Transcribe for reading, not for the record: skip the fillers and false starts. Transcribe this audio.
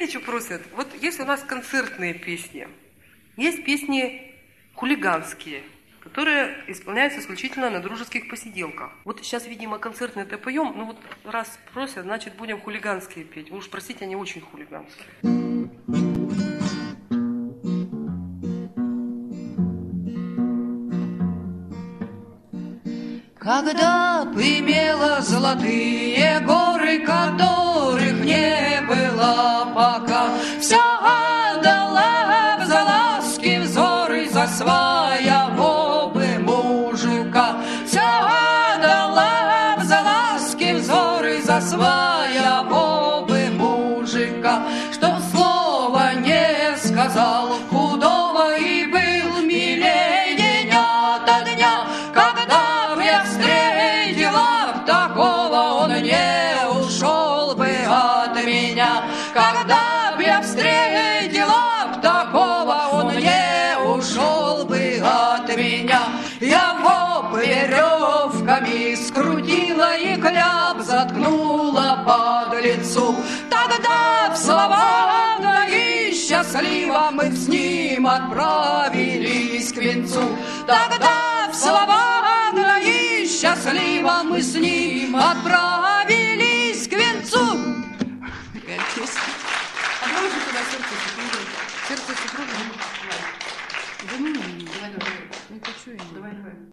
знаете, что просят? Вот есть у нас концертные песни, есть песни хулиганские, которые исполняются исключительно на дружеских посиделках. Вот сейчас, видимо, концертные-то поем, ну вот раз просят, значит, будем хулиганские петь. Вы уж простите, они очень хулиганские. Когда б имела золотые горы, которых не было пока, вся отдала б за ласки взоры, за своего бы мужика. Вся отдала б за ласки взоры, за своего бы мужика. Что слова не сказал худого и был милее день ото дня. Когда б я встретила такого, он не ушел бы от меня. Когда б я встретила такого, он не ушел бы от меня. Я его веревками скрутила и кляп заткнула под лицу. Тогда в славах и счастливо мы с ним отправились к венцу. Тогда в славах и счастливо мы с ним отправились